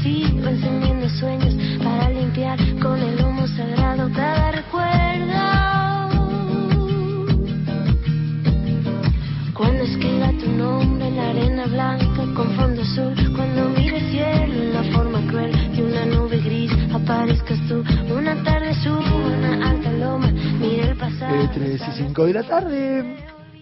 sigo encendiendo sueños para limpiar con el humo sagrado cada recuerdo. Cuando escriba tu nombre en la arena blanca con fondo azul, cuando mire el cielo en la forma cruel de una nube gris, aparezcas tú. Una tarde subo una alta loma, mire el pasado. 3:05 de la tarde.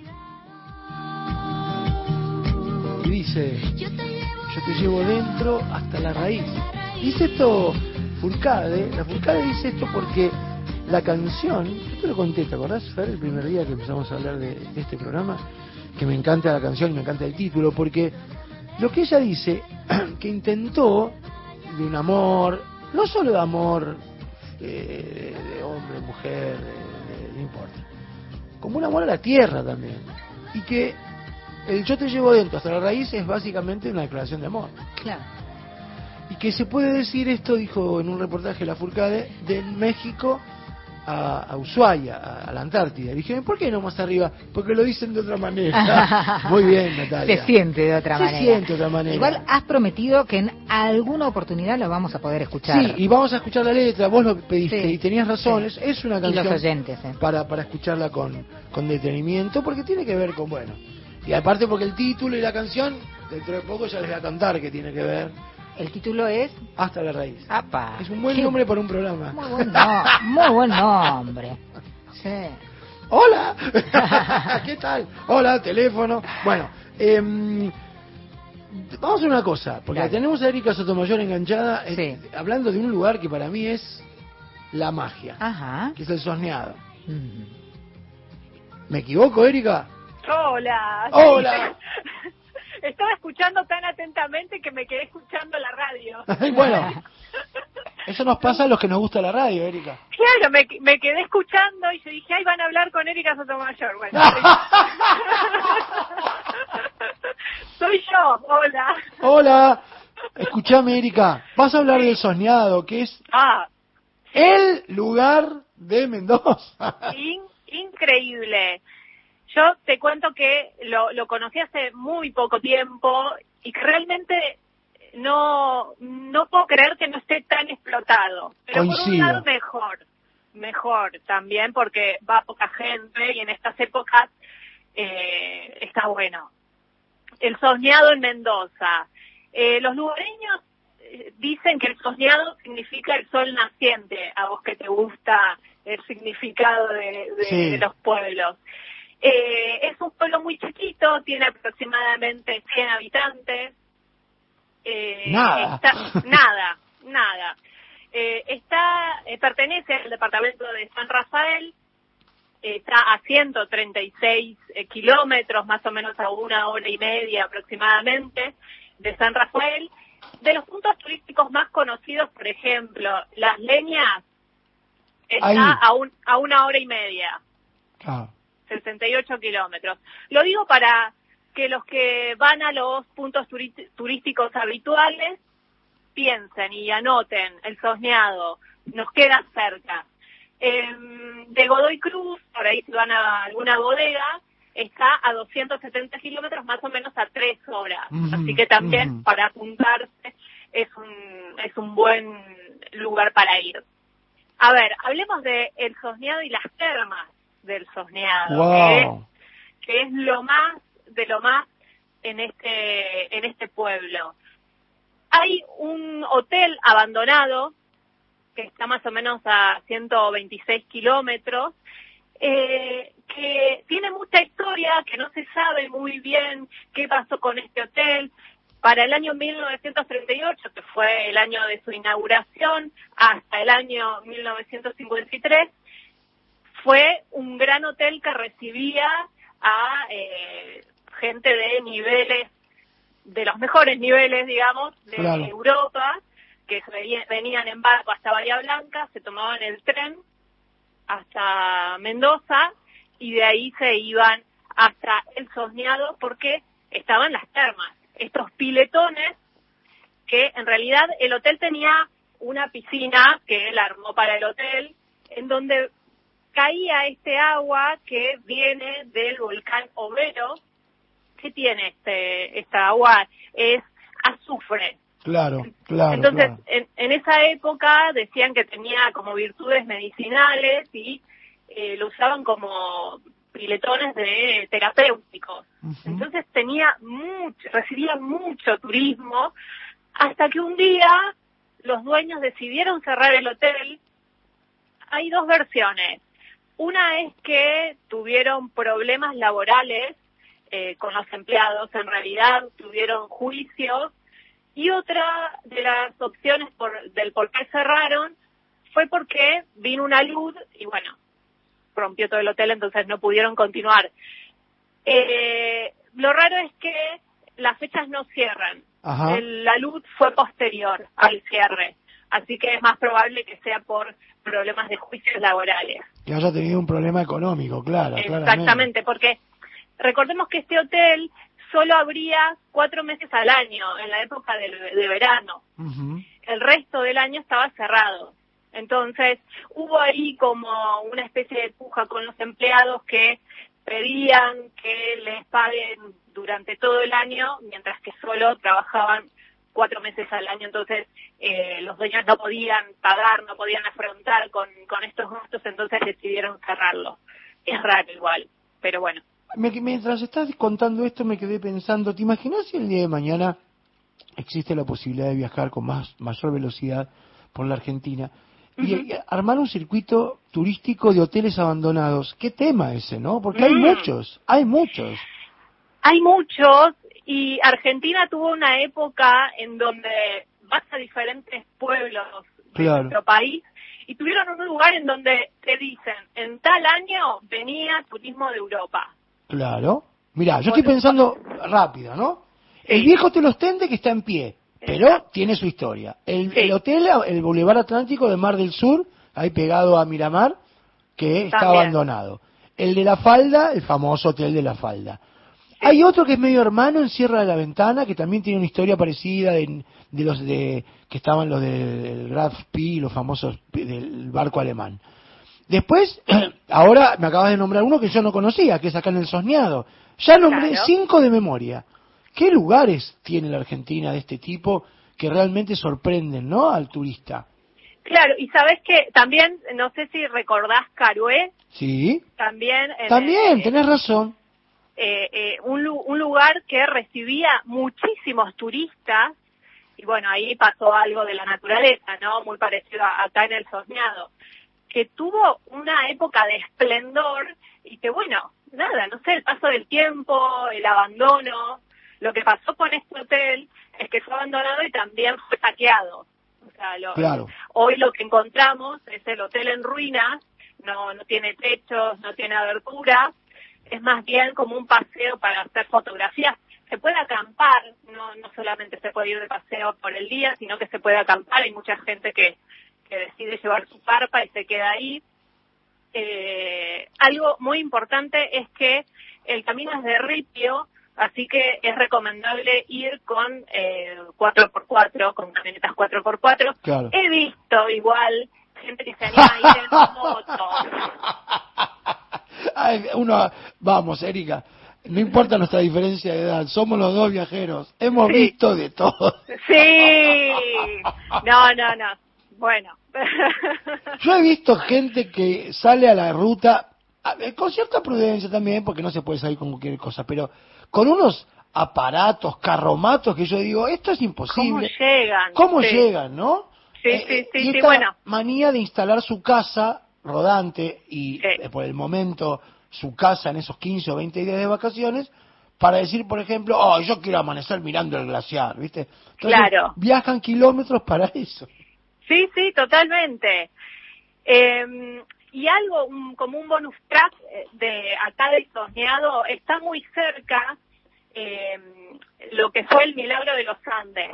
Y dice: yo te llevo dentro hasta la raíz. Dice esto Fourcade. La Fourcade dice esto porque la canción, yo te lo conté, ¿te acordás, Fer, el primer día que empezamos a hablar de este programa? Que me encanta la canción y me encanta el título, porque lo que ella dice, que intentó de un amor, no solo de amor de hombre, mujer, no importa, como un amor a la tierra también, y que el yo te llevo dentro hasta la raíz es básicamente una declaración de amor. Claro. Y que se puede decir esto, dijo en un reportaje la Fourcade, de México a Ushuaia, a la Antártida. Y dije, ¿por qué no más arriba? Porque lo dicen de otra manera. Muy bien, Natalia. Se siente de otra manera. Se siente de otra manera. Igual has prometido que en alguna oportunidad lo vamos a poder escuchar. Sí, y vamos a escuchar la letra. Vos lo pediste, sí, y tenías razón. Sí. Es una canción y los oyentes, para escucharla con detenimiento, porque tiene que ver con, bueno, y aparte porque el título y la canción, dentro de poco ya les voy a contar que tiene que ver. El título es Hasta la raíz. ¡Apa! Es un buen nombre para un programa. Muy buen nombre. Sí. Hola. ¿Qué tal? Hola, teléfono. Bueno, vamos a hacer una cosa, porque dale, tenemos a Erika Sotomayor enganchada, sí, hablando de un lugar que para mí es la magia. Ajá. Que es el Sosneado. ¿Me equivoco, Erika? Hola. Hola. Estaba escuchando tan atentamente que me quedé escuchando la radio. Bueno, eso nos pasa a los que nos gusta la radio, Erika. Claro, me quedé escuchando y yo dije, ay, van a hablar con Erika Sotomayor. Bueno, soy yo, hola. Hola, escuchame, Erika, vas a hablar del Sosneado, que es el lugar de Mendoza. Increíble. Yo te cuento que lo conocí hace muy poco tiempo y que realmente no puedo creer que no esté tan explotado. Pero coincido. Por un lado mejor también porque va poca gente y en estas épocas está bueno. El Sosneado en Mendoza. Los lugareños dicen que el Sosneado significa el sol naciente, a vos que te gusta el significado de los pueblos. Es un pueblo muy chiquito, tiene aproximadamente 100 habitantes. Nada. Pertenece al departamento de San Rafael, está a 136 kilómetros, más o menos a 1 hora y media aproximadamente de San Rafael. De los puntos turísticos más conocidos, por ejemplo, Las Leñas, está a 1 hora y media. 68 kilómetros. Lo digo para que los que van a los puntos turísticos habituales piensen y anoten el Sosneado, nos queda cerca. De Godoy Cruz, por ahí si van a alguna bodega, está a 270 kilómetros, más o menos a 3 horas. Así que también para apuntarse es un buen lugar para ir. A ver, hablemos de el Sosneado y las termas del Sosneado, wow, que es lo más de lo más en este pueblo. Hay un hotel abandonado que está más o menos a 126 kilómetros, que tiene mucha historia, que no se sabe muy bien qué pasó con este hotel. Para el año 1938, que fue el año de su inauguración, hasta el año 1953, fue un gran hotel que recibía a gente de niveles, de los mejores niveles, digamos, de Europa, que venían en barco hasta Bahía Blanca, se tomaban el tren hasta Mendoza y de ahí se iban hasta el Sosneado porque estaban las termas, estos piletones que en realidad el hotel tenía una piscina que él armó para el hotel, en donde caía este agua que viene del volcán Overo. ¿Qué tiene esta agua? Es azufre. Claro, claro. Entonces, claro. En esa época decían que tenía como virtudes medicinales y lo usaban como piletones de terapéuticos. Uh-huh. Entonces recibía mucho turismo, hasta que un día los dueños decidieron cerrar el hotel. Hay dos versiones. Una es que tuvieron problemas laborales con los empleados, en realidad tuvieron juicios, y otra de las opciones del por qué cerraron fue porque vino una luz y bueno, rompió todo el hotel, entonces no pudieron continuar. Lo raro es que las fechas no cierran. La luz fue posterior al cierre, así que es más probable que sea por problemas de juicios laborales. Que haya tenido un problema económico, claro. Exactamente, claramente. Porque recordemos que este hotel solo abría 4 meses al año, en la época de verano. Uh-huh. El resto del año estaba cerrado. Entonces, hubo ahí como una especie de puja con los empleados que pedían que les paguen durante todo el año, mientras que solo trabajaban 4 meses al año. Entonces, los dueños no podían pagar, no podían afrontar con estos gastos, entonces decidieron cerrarlo. Es raro igual, pero bueno. Mientras estás contando esto me quedé pensando, ¿te imaginas si el día de mañana existe la posibilidad de viajar con mayor velocidad por la Argentina y armar un circuito turístico de hoteles abandonados? ¿Qué tema ese, no? Porque hay muchos. Hay muchos, y Argentina tuvo una época en donde vas a diferentes pueblos de nuestro país y tuvieron un lugar en donde te dicen, en tal año venía turismo de Europa. Claro. Mirá, yo estoy pensando rápido, ¿no? Sí. El viejo Hotel Ostende que está en pie, pero tiene su historia. El hotel, el Boulevard Atlántico de Mar del Sur, ahí pegado a Miramar, que está abandonado. El de La Falda, el famoso Hotel de La Falda. Sí. Hay otro que es medio hermano en Sierra de la Ventana, que también tiene una historia parecida de los que estaban los del Graf Spee, los famosos del barco alemán. Después, ahora me acabas de nombrar uno que yo no conocía, que es acá en el Sosneado. Ya nombré 5 de memoria. ¿Qué lugares tiene la Argentina de este tipo que realmente sorprenden, ¿no?, al turista? Claro, y sabes que también, no sé si recordás Carué. Sí. También, tenés razón. Un lugar que recibía muchísimos turistas, y bueno, ahí pasó algo de la naturaleza, ¿no?, muy parecido acá en el Sosneado, que tuvo una época de esplendor y que, bueno, nada, no sé, el paso del tiempo, el abandono. Lo que pasó con este hotel es que fue abandonado y también fue saqueado. O sea, hoy lo que encontramos es el hotel en ruinas, no tiene techos, no tiene aberturas, es más bien como un paseo para hacer fotografías. Se puede acampar, no solamente se puede ir de paseo por el día, sino que se puede acampar. Hay mucha gente que decide llevar su carpa y se queda ahí. Algo muy importante es que el camino es de ripio, así que es recomendable ir con 4x4, con camionetas 4x4. Claro. He visto igual gente que se anima a ir en moto. Vamos, Erika, no importa nuestra diferencia de edad, somos los dos viajeros, hemos visto de todo. Sí, no. Bueno. Yo he visto gente que sale a la ruta, con cierta prudencia también, porque no se puede salir con cualquier cosa, pero con unos aparatos, carromatos, que yo digo, esto es imposible. ¿Cómo llegan, no? Sí, esta bueno. manía de instalar su casa rodante y por el momento su casa en esos 15 o 20 días de vacaciones, para decir, por ejemplo, yo quiero amanecer mirando el glaciar, ¿viste? Entonces, claro. Viajan kilómetros para eso. Sí, totalmente. Y algo, como un bonus track de acá del Sosneado, está muy cerca lo que fue el Milagro de los Andes.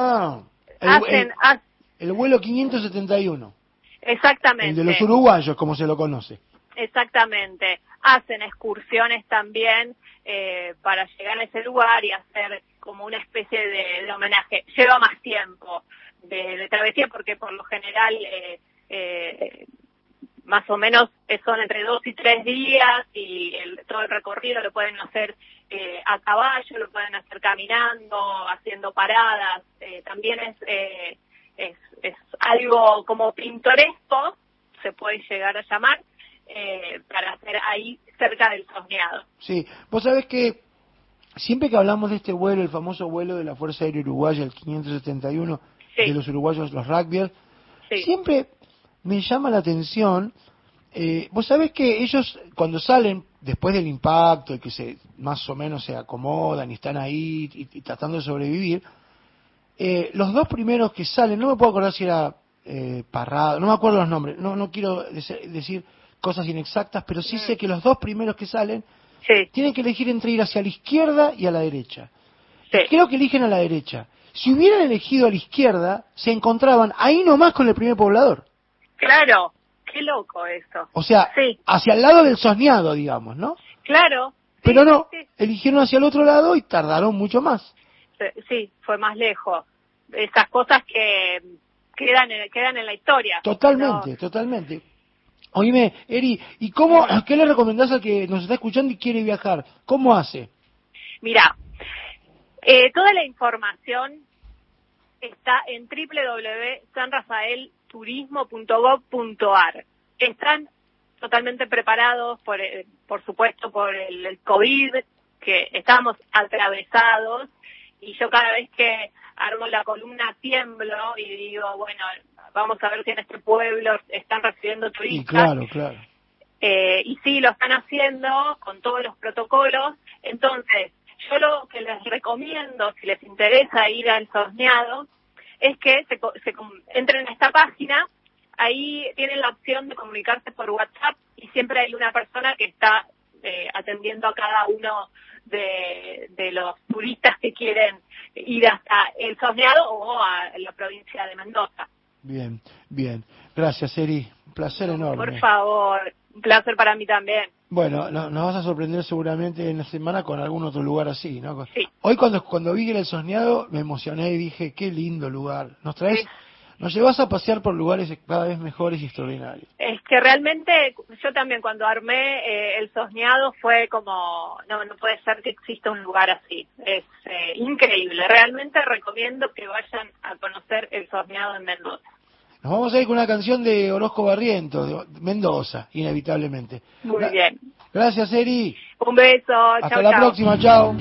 El vuelo 571. Exactamente. El de los uruguayos, como se lo conoce. Exactamente. Hacen excursiones también para llegar a ese lugar y hacer como una especie de homenaje. Lleva más tiempo de travesía porque por lo general más o menos son entre 2 y 3 días y todo el recorrido lo pueden hacer a caballo, lo pueden hacer caminando, haciendo paradas. También es algo como pintoresco, se puede llegar a llamar, para hacer ahí cerca del Sosneado. Sí, vos sabés que siempre que hablamos de este vuelo, el famoso vuelo de la Fuerza Aérea Uruguaya, el 571, sí, de los uruguayos, los rugbyers, sí, siempre me llama la atención. Vos sabés que ellos cuando salen después del impacto y que más o menos se acomodan y están ahí y tratando de sobrevivir, los dos primeros que salen, no me puedo acordar si era Parrado, no me acuerdo los nombres, no quiero decir cosas inexactas, pero sí sé que los dos primeros que salen sí, tienen que elegir entre ir hacia la izquierda y a la derecha. sí. Y creo que eligen a la derecha. Si hubieran elegido a la izquierda, se encontraban ahí nomás con el primer poblador. Claro, qué loco eso. O sea, sí, hacia el lado del Sosneado, digamos, ¿no? claro. Sí, Pero no, sí, eligieron hacia el otro lado y tardaron mucho más. sí, fue más lejos. Esas cosas que quedan en la historia. Totalmente, totalmente. Oíme, Eri, ¿y qué le recomendás al que nos está escuchando y quiere viajar? ¿Cómo hace? Mira, toda la información está en www.sanrafaelturismo.gov.ar. Están totalmente preparados, por supuesto, por el COVID, que estamos atravesados, y yo cada vez que armo la columna tiemblo y digo, bueno, vamos a ver si en este pueblo están recibiendo turistas. Y claro. Y sí, lo están haciendo con todos los protocolos. Entonces, yo lo que les recomiendo, si les interesa ir al Sosneado, es que entren a esta página. Ahí tienen la opción de comunicarse por WhatsApp y siempre hay una persona que está atendiendo a cada uno de los turistas que quieren ir hasta el Sosneado o a la provincia de Mendoza. Bien. Gracias, Eri. Un placer enorme. Por favor, un placer para mí también. Bueno, nos vas a sorprender seguramente en la semana con algún otro lugar así, ¿no? Sí. Hoy cuando vi que era el Sosneado me emocioné y dije, qué lindo lugar. Sí. Nos llevas a pasear por lugares cada vez mejores y extraordinarios. Es que realmente yo también cuando armé el Sosneado fue como, no puede ser que exista un lugar así. Es increíble. Realmente recomiendo que vayan a conocer el Sosneado en Mendoza. Nos vamos a ir con una canción de Orozco Barrientos, de Mendoza, inevitablemente. Muy bien. Gracias, Eri. Un beso. Hasta la próxima, chao.